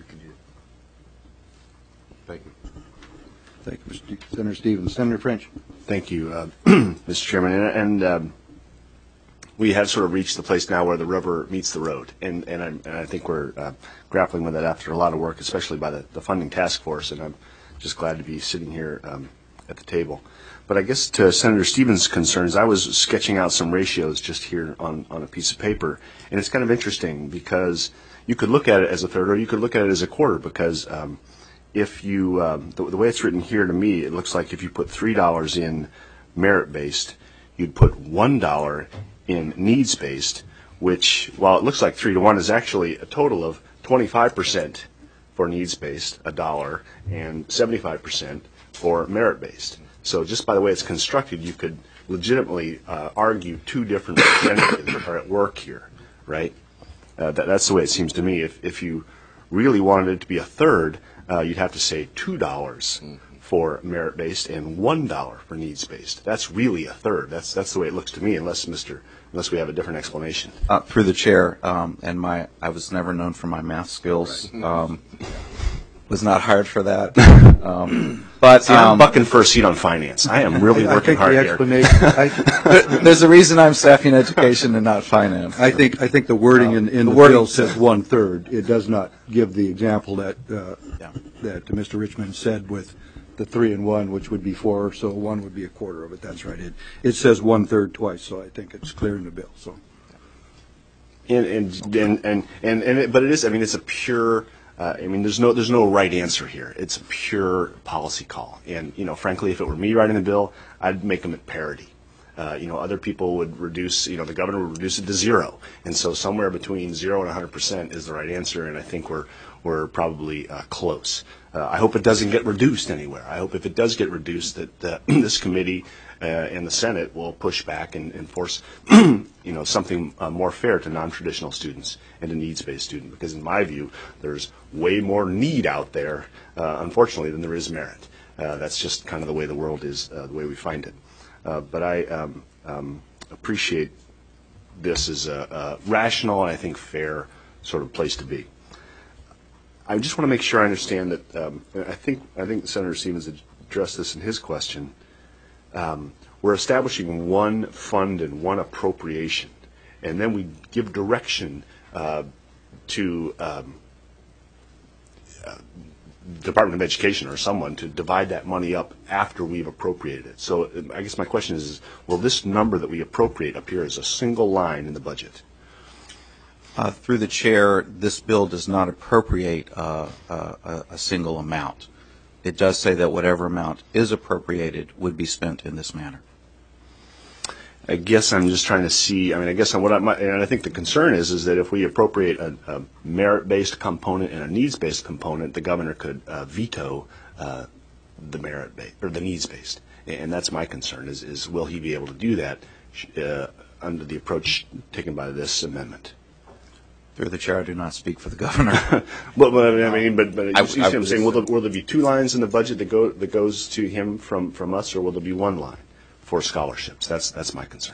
Thank you. Thank you, Senator Stevens. Senator French. Thank you, Mr. Chairman. And we have sort of reached the place now where the rubber meets the road, and I think we're grappling with that after a lot of work, especially by the funding task force, and I'm just glad to be sitting here at the table. But I guess to Senator Stevens' concerns, I was sketching out some ratios just here on a piece of paper, and it's kind of interesting because you could look at it as a third or you could look at it as a quarter because if you, the way it's written here to me, it looks like if you put $3 in merit-based, you'd put $1 in needs-based, which, while it looks like 3 to 1, is actually a total of 25% for needs-based, $1, and 75% for merit-based. So just by the way it's constructed, you could legitimately argue two different percentages are at work here, right? That's the way it seems to me. If you really wanted it to be a third, you'd have to say $2 for merit-based and $1 for needs-based. That's really a third. That's the way it looks to me, unless we have a different explanation. Through the chair, and I was never known for my math skills. Right. Was not hired for that. But see, I'm bucking for a seat on finance. I am really working hard here. There's a reason I'm staffing education and not finance. I think the wording in the bill says 1/3. It does not give the example that Mr. Richmond said with the 3 and 1, which would be 4, so 1 would be a quarter of it. That's right. It says 1/3 twice, so I think it's clear in the bill. So, but it is. I mean, it's a pure. There's no right answer here. It's a pure policy call. And, frankly, if it were me writing the bill, I'd make them at parity. Other people would reduce, the governor would reduce it to 0. And so somewhere between 0 and 100% is the right answer, and I think we're probably close. I hope it doesn't get reduced anywhere. I hope if it does get reduced that this committee and the Senate will push back and force, something more fair to non-traditional students and to needs-based students. Because in my view, there's way more need out there, unfortunately, than there is merit. That's just kind of the way the world is, the way we find it. But I appreciate this as a rational and I think fair sort of place to be. I just want to make sure I understand that. I think Senator Stevens addressed this in his question. We're establishing one fund and one appropriation, and then we give direction to Department of Education or someone to divide that money up after we've appropriated it. So I guess my question is, will this number that we appropriate appear as a single line in the budget? Through the chair, this bill does not appropriate a single amount. It does say that whatever amount is appropriated would be spent in this manner. I guess I'm just trying to see. And I think the concern is that if we appropriate a merit-based component and a needs-based component, the governor could veto the merit-based or the needs-based, and that's my concern. Is will he be able to do that under the approach taken by this amendment? Through the chair, I do not speak for the governor. But you see what I'm saying? Will there be 2 lines in the budget that goes to him from us, or will there be 1 line for scholarships? That's my concern.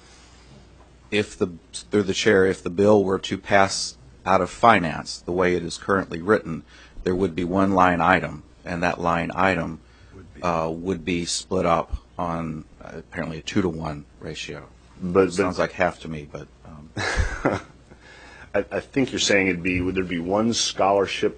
Through the chair, if the bill were to pass out of finance the way it is currently written, there would be 1 line item, and that line item would be split up on apparently a 2-to-1 ratio. But sounds like half to me, but. I think you're saying would there be 1 scholarship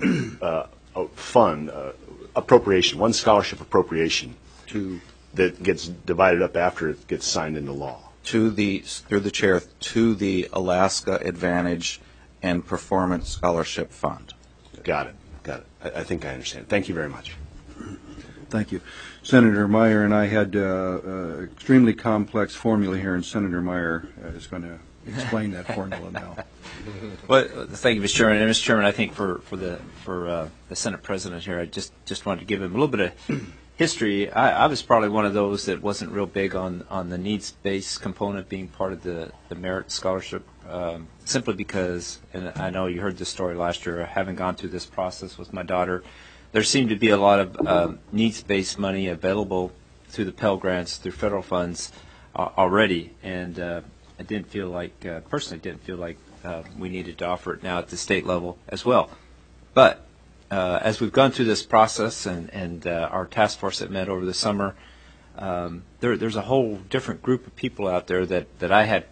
fund appropriation, 1 scholarship appropriation that gets divided up after it gets signed into law? Through the chair, to the Alaska Advantage and Performance Scholarship Fund. Got it. I think I understand. Thank you very much. Thank you. Senator Meyer and I had extremely complex formula here, and Senator Meyer is going to explain that formula now. Well, thank you, Mr. Chairman. And Mr. Chairman, I think for the Senate President here, I just wanted to give him a little bit of history. I was probably one of those that wasn't real big on the needs-based component being part of the merit scholarship, simply because, and I know you heard this story last year, having gone through this process with my daughter, there seemed to be a lot of needs-based money available through the Pell Grants, through federal funds already, and I didn't feel like, personally didn't feel like we needed to offer it now at the state level as well. But as we've gone through this process and our task force that met over the summer, there's a whole different group of people out there that I had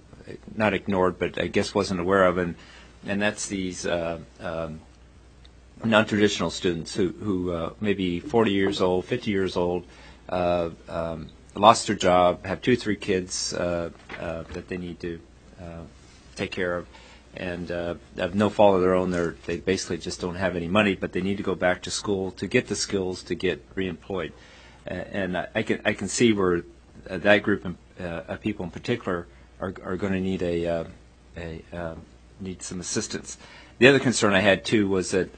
not ignored, but I guess wasn't aware of, and that's these non-traditional students who maybe 40 years old, 50 years old, lost their job, have 2 or 3 kids that they need to take care of, and have no fault of their own. They basically just don't have any money, but they need to go back to school to get the skills to get reemployed. And I can see where that group of people in particular are going to need need some assistance. The other concern I had too was that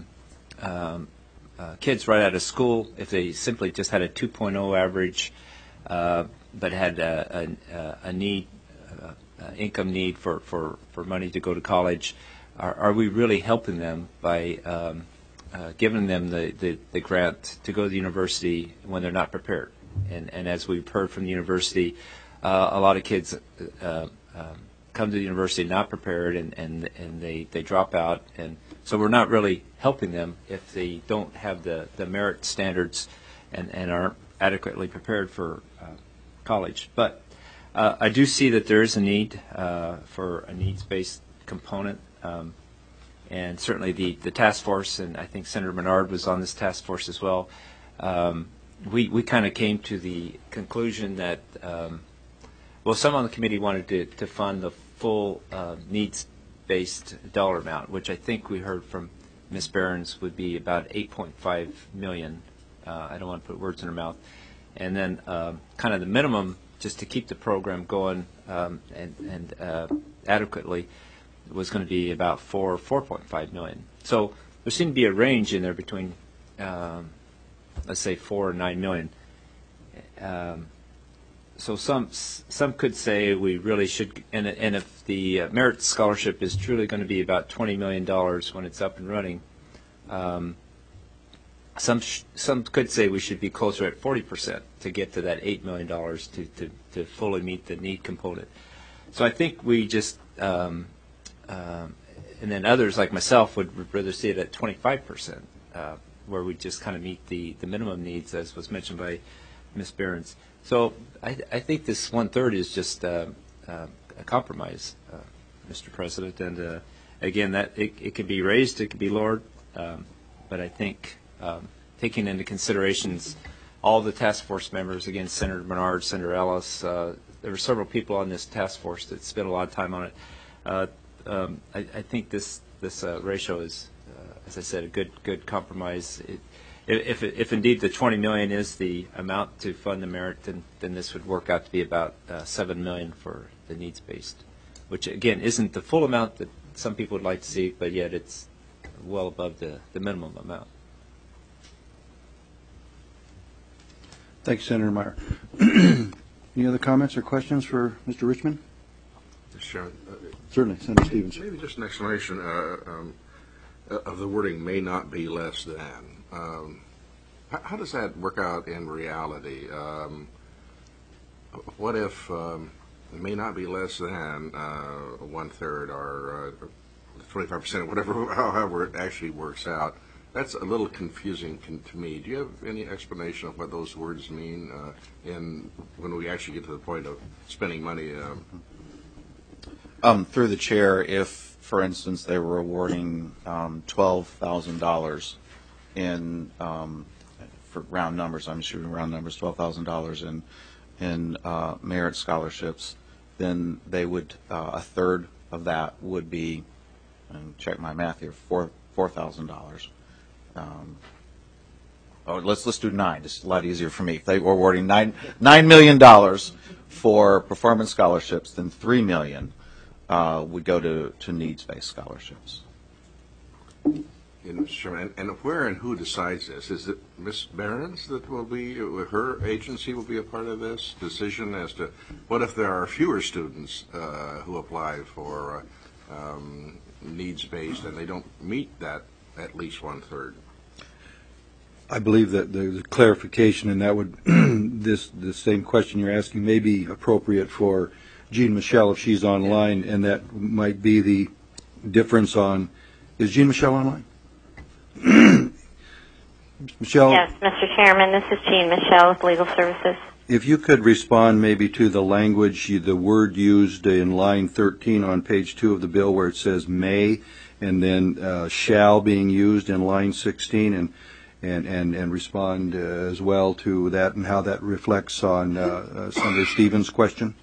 kids right out of school, if they simply just had a 2.0 average, but had a need, income need for money to go to college, are we really helping them by giving them the grant to go to the university when they're not prepared? And as we've heard from the university, a lot of kids come to the university not prepared, and they drop out, and so we're not really helping them if they don't have the merit standards and aren't adequately prepared for college. But I do see that there is a need for a needs-based component, and certainly the task force, and I think Senator Menard was on this task force as well. We kind of came to the conclusion that some on the committee wanted to fund the full needs-based dollar amount, which I think we heard from Ms. Behrens would be about $8.5 million. I don't want to put words in her mouth. And then kind of the minimum, just to keep the program going and adequately, was going to be about $4.5 million. So there seemed to be a range in there between, let's say, $4 and $9 million. So some could say we really should, and if the merit scholarship is truly going to be about $20 million when it's up and running, some could say we should be closer at 40% to get to that $8 million to fully meet the need component. So I think we just, and then others like myself would rather see it at 25%, where we just kind of meet the minimum needs, as was mentioned by Ms. Behrens. So I think this 1/3 is just a compromise, Mr. President. And again, that it could be raised, it could be lowered, but I think taking into considerations all the task force members, again, Senator Menard, Senator Ellis, there were several people on this task force that spent a lot of time on it. I think this ratio is, as I said, a good compromise. If indeed the $20 million is the amount to fund the merit, then this would work out to be about $7 million for the needs-based, which again isn't the full amount that some people would like to see, but yet it's well above the minimum amount. Thanks, Senator Meyer. Any other comments or questions for Mr. Richmond? Mr. Chairman. Certainly, Senator Stevens. Maybe just an explanation of the wording "may not be less than." How does that work out in reality? What if it may not be less than 1/3 or 25%, whatever, however it actually works out? That's a little confusing to me. Do you have any explanation of what those words mean when we actually get to the point of spending money? Through the chair, if, for instance, they were awarding $12,000 for round numbers, I'm shooting round numbers, $12,000 in merit scholarships, then they would, 1/3 of that would be, and check my math here, $4,000. Let's do 9. It's a lot easier for me. If they were awarding $9 million for performance scholarships, then $3 million would go to needs-based scholarships. And where and who decides this? Is it Ms. Behrens that will be, her agency will be a part of this decision as to what if there are fewer students who apply for needs-based and they don't meet that at least 1/3? I believe that the clarification, and that would the same question you're asking may be appropriate for Jean Michelle if she's online, and that might be the difference on. Is Jean Michelle online? Michelle? Yes, Mr. Chairman, this is Jean Michelle with Legal Services. If you could respond maybe to the language, the word used in line 13 on page 2 of the bill where it says may, and then shall being used in line 16, and respond as well to that and how that reflects on Senator Stevens' question?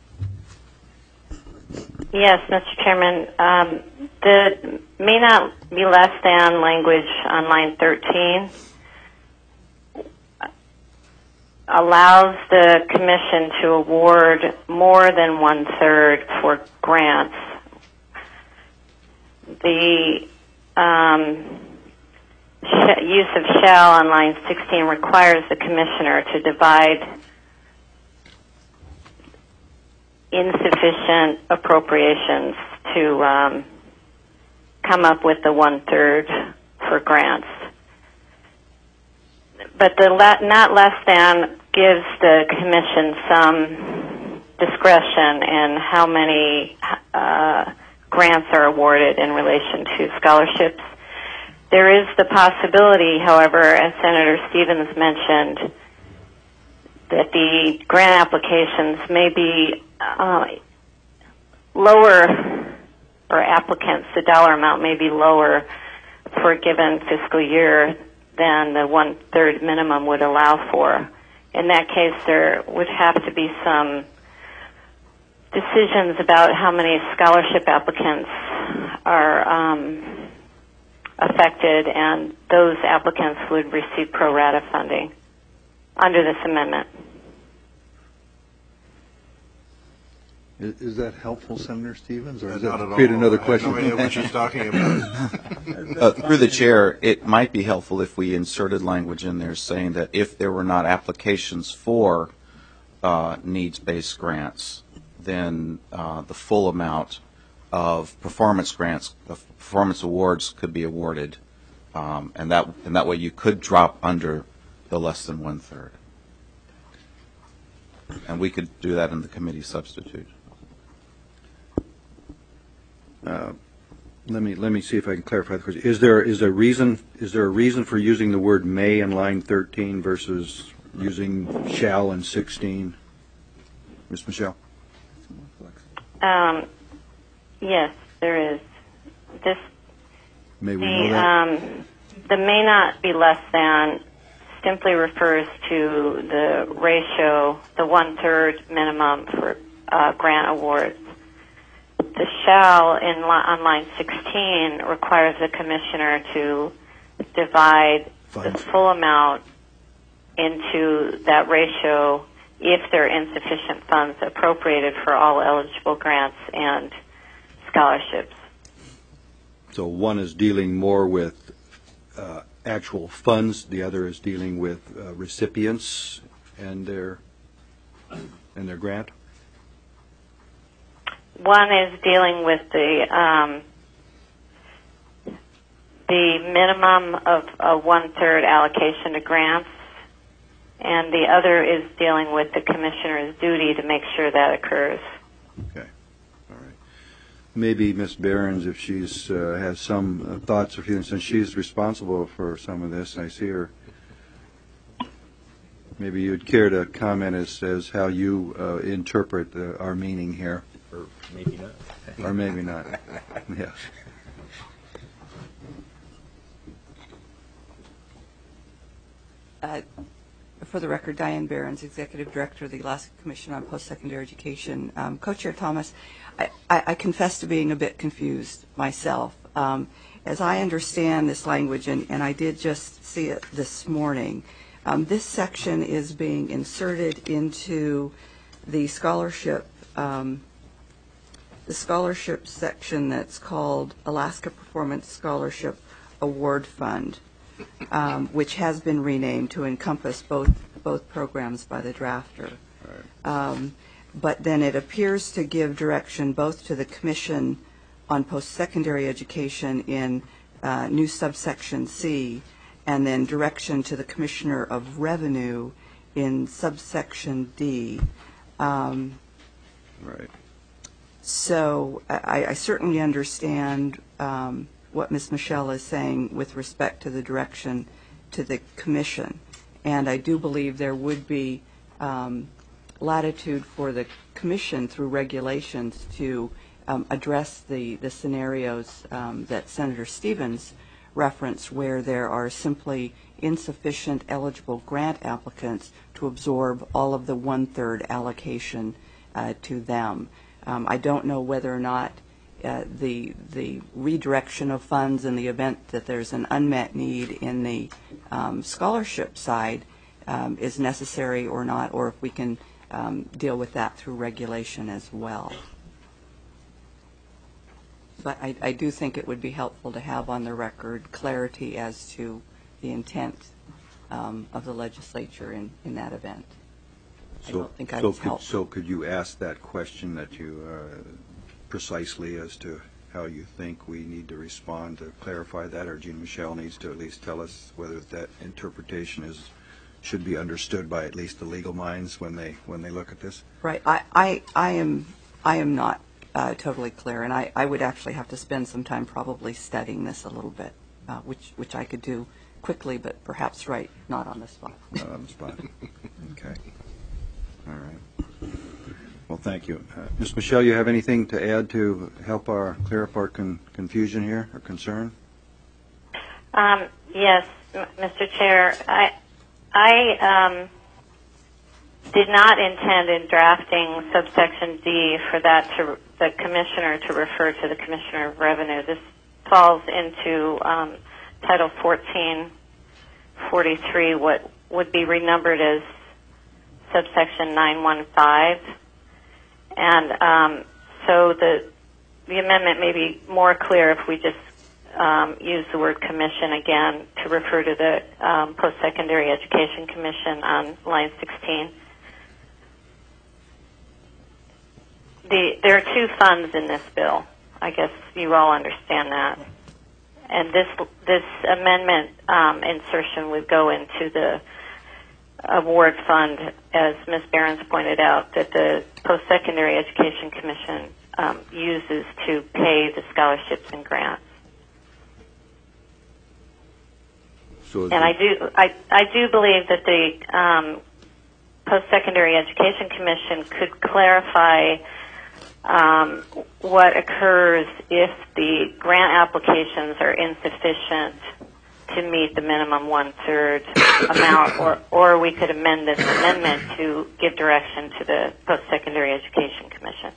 Yes, Mr. Chairman. The may not be less than language on line 13 allows the Commission to award more than 1/3 for grants. The use of shall on line 16 requires the Commissioner to divide insufficient appropriations to come up with the 1/3 for grants. But the not less than gives the Commission some discretion in how many grants are awarded in relation to scholarships. There is the possibility, however, as Senator Stevens mentioned, that the grant applications may be lower, or applicants, the dollar amount may be lower for a given fiscal year than the 1/3 minimum would allow for. In that case, there would have to be some decisions about how many scholarship applicants are affected, and those applicants would receive pro rata funding under this amendment. Is that helpful, Senator Stevens, or does Not that at create all. another I question? have no idea what she's talking about. Through the chair, it might be helpful if we inserted language in there saying that if there were not applications for needs-based grants, then the full amount of performance grants, of performance awards, could be awarded, and that way you could drop under the less than 1/3. And we could do that in the committee substitute. Let me see if I can clarify the question. Is there a reason for using the word may in line 13 versus using shall in 16? Ms. Michelle? Yes, there is. This May we know that? the may not be less than simply refers to the ratio, the 1/3 minimum for grant awards. The shall on line 16 requires the Commissioner to divide the full amount into that ratio if there are insufficient funds appropriated for all eligible grants and scholarships. So one is dealing more with actual funds, the other is dealing with recipients and their grant? One is dealing with the minimum of a 1/3 allocation to grants, and the other is dealing with the Commissioner's duty to make sure that occurs. Okay. All right. Maybe Ms. Behrens, if she's has some thoughts or feelings, since she's responsible for some of this, I see her. Maybe you'd care to comment as how you interpret our meaning here. Or maybe not. Or maybe not. Yes. For the record, Diane Behrens, Executive Director of the Alaska Commission on Post-Secondary Education. Co-Chair Thomas, I confess to being a bit confused myself. As I understand this language, and I did just see it this morning, this section is being inserted into the scholarship section that's called Alaska Performance Scholarship Award Fund, which has been renamed to encompass both programs by the drafter. Right. But then it appears to give direction both to the Commission on Post-Secondary Education in new subsection C, and then direction to the Commissioner of Revenue in subsection D. Right. So I certainly understand what Ms. Michelle is saying with respect to the direction to the Commission, and I do believe there would be latitude for the Commission through regulations to address the scenarios that Senator Stevens referenced, where there are simply insufficient eligible grant applicants to absorb all of the 1/3 allocation to them. I don't know whether or not the redirection of funds in the event that there's an unmet need in the scholarship side is necessary or not, or if we can deal with that through regulation as well. But I do think it would be helpful to have on the record clarity as to the intent of the legislature in that event. I don't think I was helpful. So could you ask that question that you precisely as to how you think we need to respond to clarify that, or Jean Michel needs to at least tell us whether that interpretation should be understood by at least the legal minds when they look at this? Right. I am not totally clear, and I would actually have to spend some time probably studying this a little bit, which I could do quickly, but perhaps not on the spot. Not on the spot. Okay. All right. Well, thank you. Ms. Michelle, you have anything to add to help clear up our confusion here or concern? Yes, Mr. Chair. I did not intend in drafting subsection D for the commissioner to refer to the Commissioner of Revenue. This falls into Title 1443, what would be renumbered as subsection 915. And so the amendment may be more clear if we just use the word commission again to refer to the Post-Secondary Education Commission on line 16. There are two funds in this bill. I guess you all understand that. And this amendment insertion would go into the award fund, as Ms. Behrens pointed out, that the Post-Secondary Education Commission uses to pay the scholarships and grants. And I do believe that the Post-Secondary Education Commission could clarify what occurs if the grant applications are insufficient to meet the minimum 1/3 amount, or we could amend this amendment to give direction to the Post-Secondary Education Commission.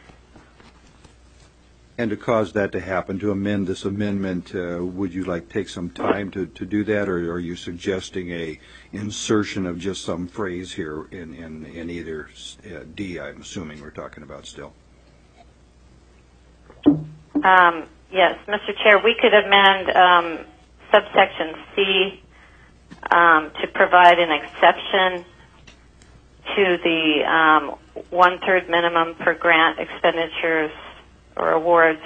And to cause that to happen, to amend this amendment, would you take some time to do that, or are you suggesting a insertion of just some phrase here in either D, I'm assuming we're talking about still? Yes, Mr. Chair, we could amend subsection C to provide an exception to the 1/3 minimum per grant expenditures or awards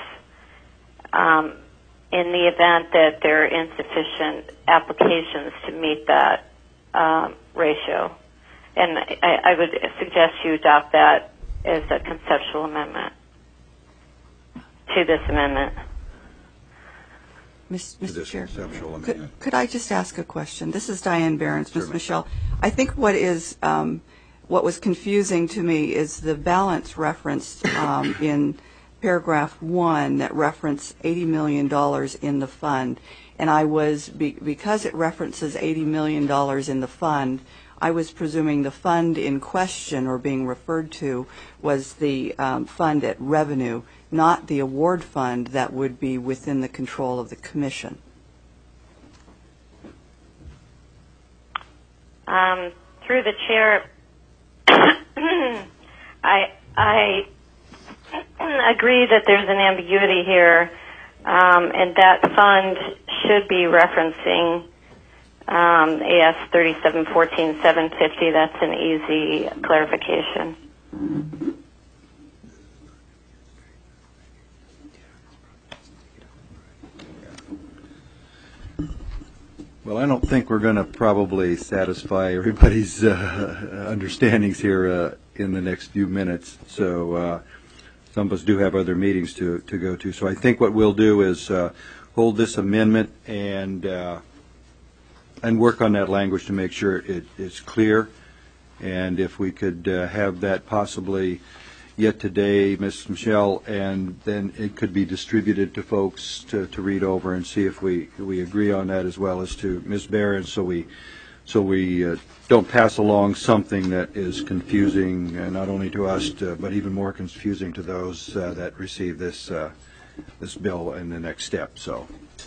in the event that there are insufficient applications to meet that ratio. And I would suggest you adopt that as a conceptual amendment to this amendment. Mr. Chair, could I just ask a question? This is Diane Behrens, Ms. Michelle. I think what was confusing to me is the balance referenced in paragraph 1 that referenced $80 million in the fund. And because it references $80 million in the fund, I was presuming the fund in question or being referred to was the fund at revenue, not the award fund that would be within the control of the commission. Through the chair, I agree that there's an ambiguity here, and that fund should be referencing AS 3714-750. That's an easy clarification. Well, I don't think we're going to probably satisfy everybody's understandings here in the next few minutes. So some of us do have other meetings to go to. So I think what we'll do is hold this amendment and work on that language to make sure it is clear. And if we could have that possibly yet today, Ms. Michelle, and then it could be distributed to folks to read over and see if we agree on that, as well as to Ms. Barron, so we don't pass along something that is confusing, not only to us, but even more confusing to those that receive this bill in the next step. So,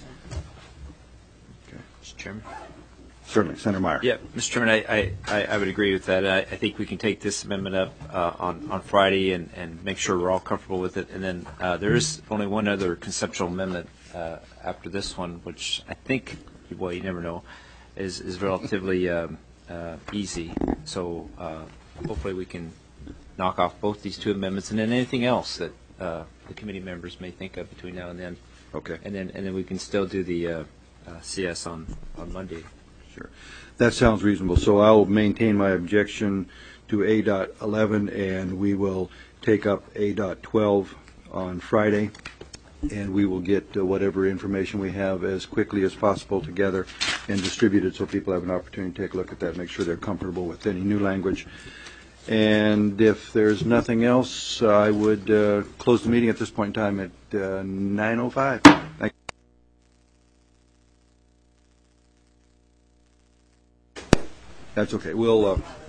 Mr. Chairman. Certainly, Senator Meyer. Yeah, Mr. Chairman, I would agree with that. I think we can take this amendment up on Friday and make sure we're all comfortable with it. And then there is only one other conceptual amendment after this one, which I think, well, you never know, is relatively easy. So hopefully we can knock off both these two amendments, and then anything else that the committee members may think of between now and then. Okay. And then we can still do the CS on Monday. Sure. That sounds reasonable. So I'll maintain my objection to A.11, and we will take up A.12 on Friday, and we will get whatever information we have as quickly as possible together and distribute it so people have an opportunity to take a look at that, make sure they're comfortable with any new language. And if there's nothing else, I would close the meeting at this point in time at 9:05. Thank you. That's okay. We'll